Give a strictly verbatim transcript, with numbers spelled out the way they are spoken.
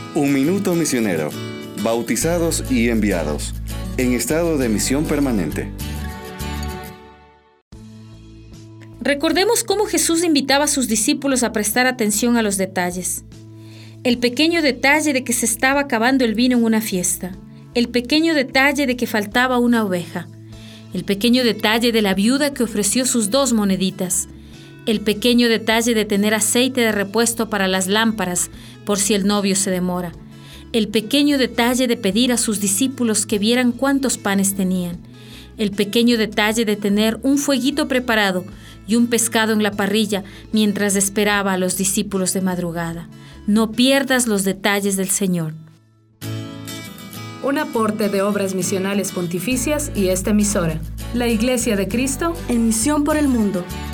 Un minuto misionero. Bautizados y enviados. En estado de misión permanente. Recordemos cómo Jesús invitaba a sus discípulos a prestar atención a los detalles. El pequeño detalle de que se estaba acabando el vino en una fiesta. El pequeño detalle de que faltaba una oveja. El pequeño detalle de la viuda que ofreció sus dos moneditas. El pequeño detalle de tener aceite de repuesto para las lámparas por si el novio se demora. El pequeño detalle de pedir a sus discípulos que vieran cuántos panes tenían. El pequeño detalle de tener un fueguito preparado y un pescado en la parrilla mientras esperaba a los discípulos de madrugada. No pierdas los detalles del Señor. Un aporte de Obras Misionales Pontificias y esta emisora, la Iglesia de Cristo, en misión por el mundo.